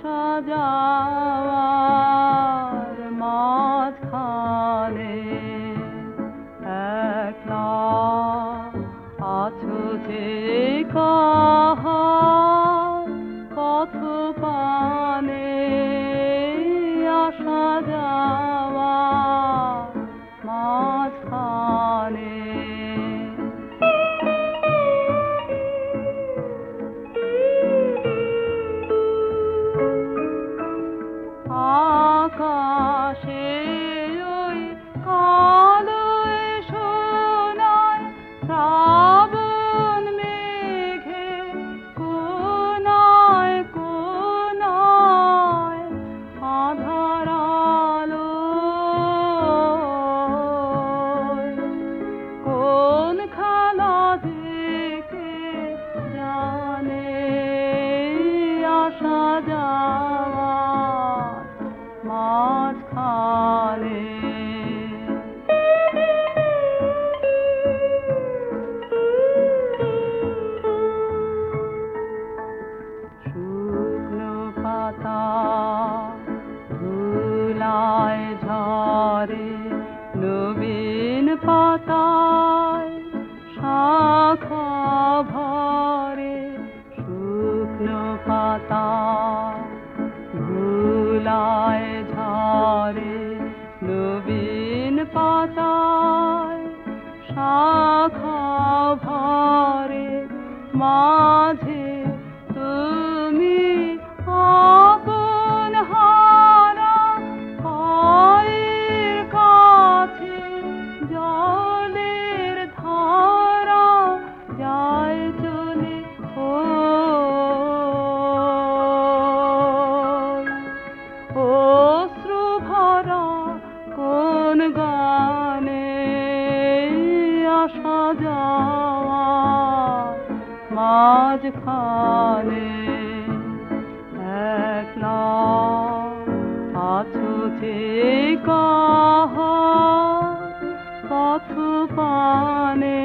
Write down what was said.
আসা যাওয়ার মাঝখানে একলা আছো যে কাহার পথ পানে আসা যাওয়ার মাঝখানে আকাশে ওই কালো সোনায় শ্রাবণ মেঘে কোনায় কোনায় আঁধার আলোয় কোন খেলা দেখে জানে আসা যাওয়ার মাঝখানে শুকনো পাতা ধুলায় ঝরে নবীন পাতায় শাখা ভরে শুকনো পাতা ধুলায় ঝরে নবীন পাতায় শাখা ভরে মাঝে তুমি আপন হারা পায়ের কাছে জলের ধারা যায় চলে অশ্রু ভরা কোন গানে আসা যাওয়ার মাঝখানে একলা আছো যে কাহার পথ পানে